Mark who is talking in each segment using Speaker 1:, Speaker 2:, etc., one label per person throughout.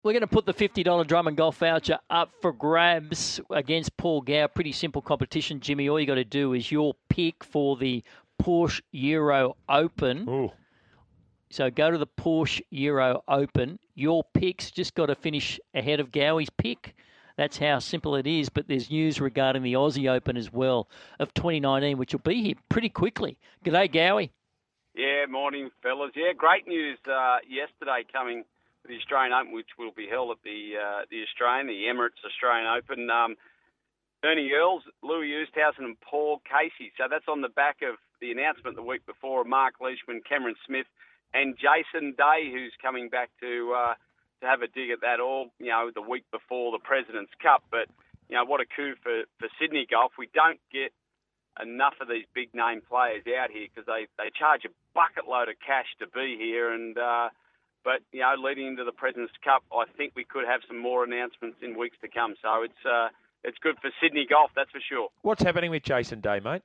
Speaker 1: We're going to put the $50 Drummond Golf voucher up for grabs against Paul Gow. Pretty simple competition, Jimmy. All you got to do is your pick for the Porsche Euro Open.
Speaker 2: Ooh.
Speaker 1: So go to the Porsche Euro Open. Your pick's just got to finish ahead of Gowie's pick. That's how simple it is. But there's news regarding the Aussie Open as well of 2019, which will be here pretty quickly. G'day, Gowie.
Speaker 3: Yeah, morning, fellas. Yeah, great news yesterday coming for the Australian Open, which will be held at the Emirates Australian Open. Ernie Earls, Louis Oosthuizen and Paul Casey. So that's on the back of the announcement the week before of Mark Leishman, Cameron Smith, and Jason Day, who's coming back to have a dig at that all, the week before the President's Cup. But, what a coup for Sydney Golf. We don't get enough of these big-name players out here because they charge a bucket load of cash to be here. And but, leading into the President's Cup, I think we could have some more announcements in weeks to come. So it's good for Sydney Golf, that's for sure.
Speaker 2: What's happening with Jason Day, mate?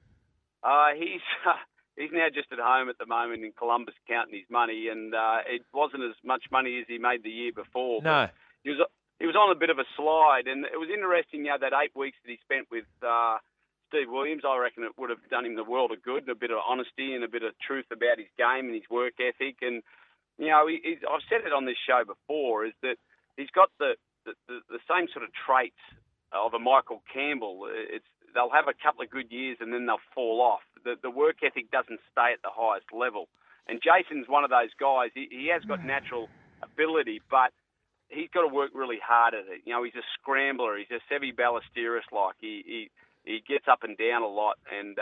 Speaker 3: He's now just at home at the moment in Columbus counting his money, and it wasn't as much money as he made the year before.
Speaker 2: No.
Speaker 3: He was on a bit of a slide, and it was interesting, that 8 weeks that he spent with Steve Williams. I reckon it would have done him the world of good, and a bit of honesty and a bit of truth about his game and his work ethic. And, I've said it on this show before, is that he's got the same sort of traits of a Michael Campbell. They'll have a couple of good years and then they'll fall off. The work ethic doesn't stay at the highest level. And Jason's one of those guys. He has got natural ability, but he's got to work really hard at it. He's a scrambler. He's a Seve Ballesteros-like. He gets up and down a lot, and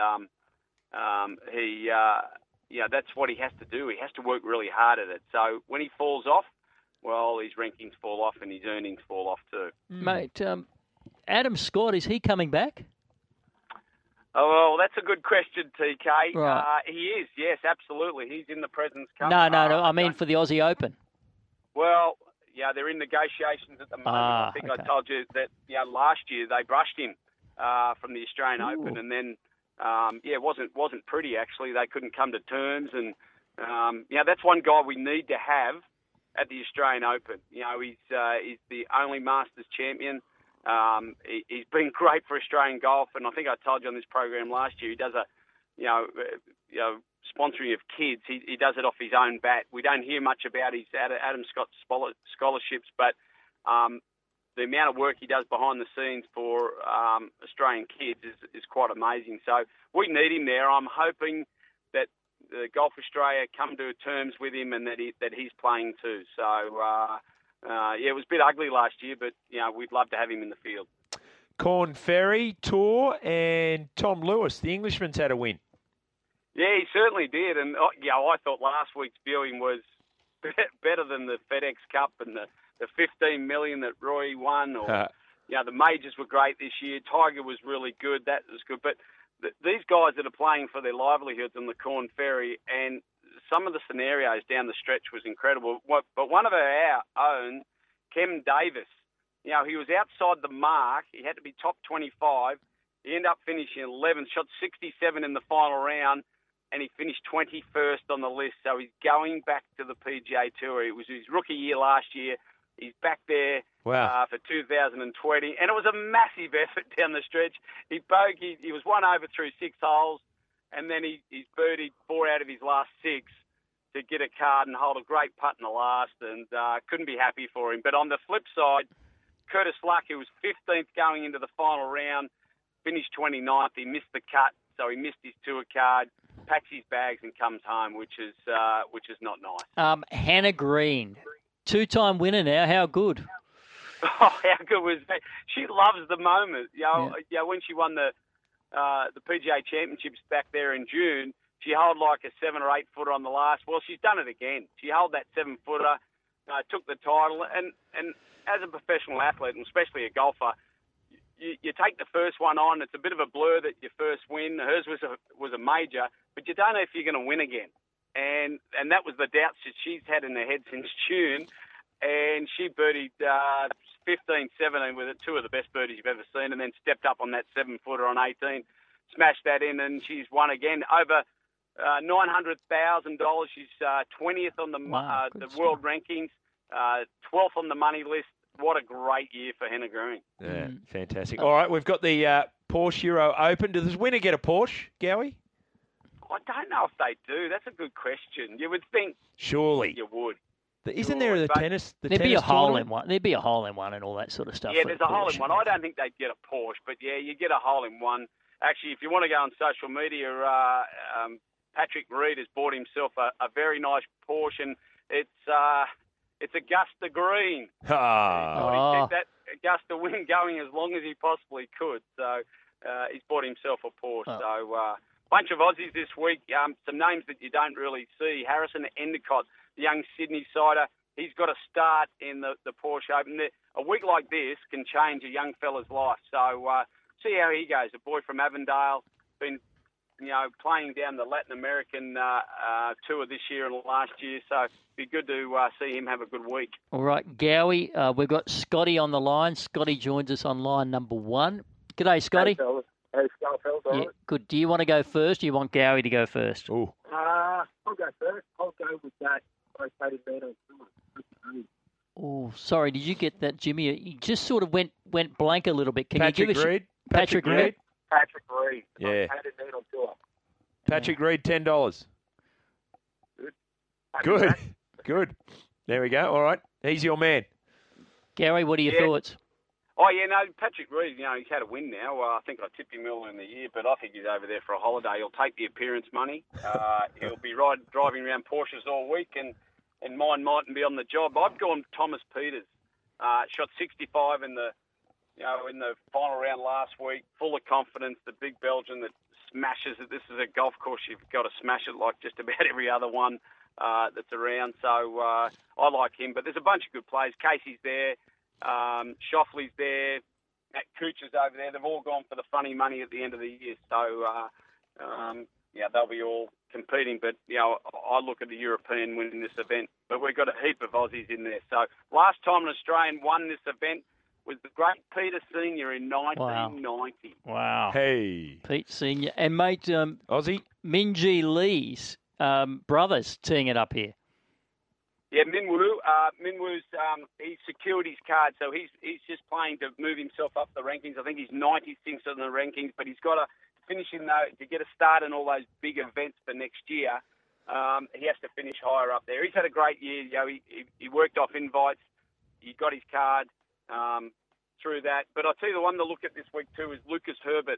Speaker 3: that's what he has to do. He has to work really hard at it. So when he falls off, well, his rankings fall off and his earnings fall off too.
Speaker 1: Mate, Adam Scott, is he coming back?
Speaker 3: Oh, well, that's a good question, TK.
Speaker 1: Right.
Speaker 3: He is, yes, absolutely. He's in the President's Cup.
Speaker 1: No. I mean for the Aussie Open.
Speaker 3: Well, they're in negotiations at the moment. I think I told you that last year they brushed him from the Australian Open, and then it wasn't pretty actually. They couldn't come to terms, and that's one guy we need to have at the Australian Open. He's the only Masters champion. He's been great for Australian golf, and I think I told you on this program last year, he does sponsoring of kids. He does it off his own bat. We don't hear much about his Adam Scott scholarships, but the amount of work he does behind the scenes for Australian kids is quite amazing. So we need him there. I'm hoping that Golf Australia come to terms with him and that he's playing too. So. It was a bit ugly last year, but we'd love to have him in the field.
Speaker 2: Corn Ferry Tour and Tom Lewis, the Englishman's had a win.
Speaker 3: Yeah, he certainly did, and I thought last week's viewing was better than the FedEx Cup and the $15 million that Roy won. Or the majors were great this year. Tiger was really good. That was good, but these guys that are playing for their livelihoods on the Corn Ferry, and some of the scenarios down the stretch was incredible. But one of our own, Kem Davis, he was outside the mark. He had to be top 25. He ended up finishing 11th, shot 67 in the final round, and he finished 21st on the list. So he's going back to the PGA Tour. It was his rookie year last year. He's back there for 2020, and it was a massive effort down the stretch. He bogeyed. He was one over through 6 holes. And then he's birdied 4 out of his last 6 to get a card and hold a great putt in the last, and couldn't be happy for him. But on the flip side, Curtis Luck, who was 15th going into the final round, finished 29th. He missed the cut, so he missed his tour card, packs his bags and comes home, which is not nice.
Speaker 1: Hannah Green, 2-time winner now. How good?
Speaker 3: Oh, how good was that? She loves the moment. When she won the PGA Championships back there in June, she held like a 7 or 8 footer on the last. Well, she's done it again. She held that 7 footer, took the title, and as a professional athlete, and especially a golfer, you take the first one on. It's a bit of a blur that your first win. Hers was a major, but you don't know if you're going to win again. And that was the doubts that she's had in her head since June. And she birdied 15, 17 with it, 2 of the best birdies you've ever seen, and then stepped up on that 7-footer on 18, smashed that in, and she's won again. Over $900,000. She's 20th on the world rankings. 12th on the money list. What a great year for Henna Green.
Speaker 2: Yeah, fantastic. All right, we've got the Porsche Euro Open. Does the winner get a Porsche, Gowie?
Speaker 3: I don't know if they do. That's a good question. You would think
Speaker 2: surely
Speaker 3: you would.
Speaker 2: Isn't there the tennis?
Speaker 1: There'd be a hole in one. There'd be a hole in one and all that sort of stuff.
Speaker 3: Yeah, there's a hole in one. I don't think they'd get a Porsche, but yeah, you get a hole in one. Actually, if you want to go on social media, Patrick Reed has bought himself a very nice Porsche, and it's Augusta Green. He kept that Augusta win going as long as he possibly could. So he's bought himself a Porsche. So bunch of Aussies this week. Some names that you don't really see. Harrison Endicott, the young Sydney sider. He's got a start in the Porsche Open. A week like this can change a young fella's life. So see how he goes. A boy from Avondale, been playing down the Latin American tour this year and last year. So it'd be good to see him have a good week.
Speaker 1: All right, Gowie, we've got Scotty on the line. Scotty joins us on line number 1. G'day, Scotty.
Speaker 4: Hey, fellas. Hey, Scott, fellas. All right.
Speaker 1: Good. Do you want to go first, or do you want Gowie to go first?
Speaker 2: Ooh.
Speaker 4: I'll go first. I'll go with that rotated man on tour.
Speaker 1: Oh, sorry. Did you get that, Jimmy? You just sort of went blank a little bit. Can
Speaker 2: Patrick
Speaker 1: you give us
Speaker 2: Reed?
Speaker 1: Patrick Reed?
Speaker 4: Patrick Reed.
Speaker 2: Yeah.
Speaker 4: Rotated man on tour.
Speaker 2: Patrick Reed, $10.
Speaker 4: Good.
Speaker 2: Good. There we go. All right. He's your man.
Speaker 1: Gowie, what are your thoughts?
Speaker 3: Oh, yeah, no, Patrick Reed, he's had a win now. I think I tipped him earlier in the year, but I think he's over there for a holiday. He'll take the appearance money. He'll be driving around Porsches all week, and mine mightn't be on the job. I've gone Thomas Peters. Shot 65 in the final round last week. Full of confidence. The big Belgian that smashes it. This is a golf course you've got to smash it like just about every other one that's around. So I like him. But there's a bunch of good players. Casey's there. Shoffley's there. Matt Cooch is over there. They've all gone for the funny money at the end of the year. So, they'll be all competing. But, I look at the European winning this event. But we've got a heap of Aussies in there. So last time an Australian won this event was the great Peter Senior in 1990.
Speaker 1: Wow.
Speaker 2: Hey.
Speaker 1: Pete Senior. And, mate,
Speaker 2: Aussie?
Speaker 1: Minjee Lee's brothers teeing it up here.
Speaker 3: Yeah, Minwoo. Minwoo's he's secured his card, so he's just playing to move himself up the rankings. I think he's 96th on the rankings, but he's got to finish to get a start in all those big events for next year. He has to finish higher up there. He's had a great year. He worked off invites. He got his card through that. But I'll tell you the one to look at this week too is Lucas Herbert.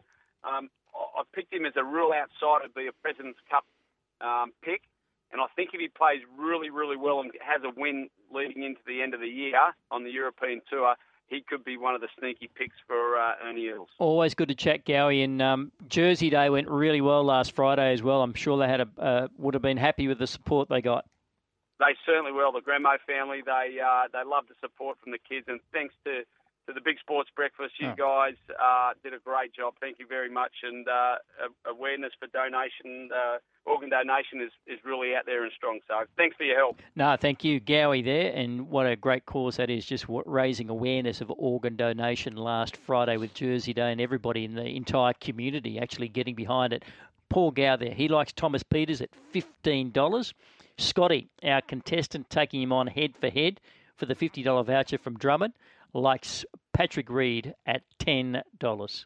Speaker 3: I picked him as a real outsider to be a President's Cup pick. And I think if he plays really, really well and has a win leading into the end of the year on the European Tour, he could be one of the sneaky picks for Ernie Eels.
Speaker 1: Always good to chat, Gowie. And Jersey Day went really well last Friday as well. I'm sure they had would have been happy with the support they got.
Speaker 3: They certainly will. The Gremo family, they love the support from the kids. And thanks to the Big Sports Breakfast, you guys did a great job. Thank you very much. And awareness for donation, organ donation is really out there and strong. So thanks for your help.
Speaker 1: No, thank you, Gowie there. And what a great cause that is, just raising awareness of organ donation last Friday with Jersey Day, and everybody in the entire community actually getting behind it. Paul Gow there, he likes Thomas Peters at $15. Scotty, our contestant, taking him on head for the $50 voucher from Drummond, likes Patrick Reed at $10.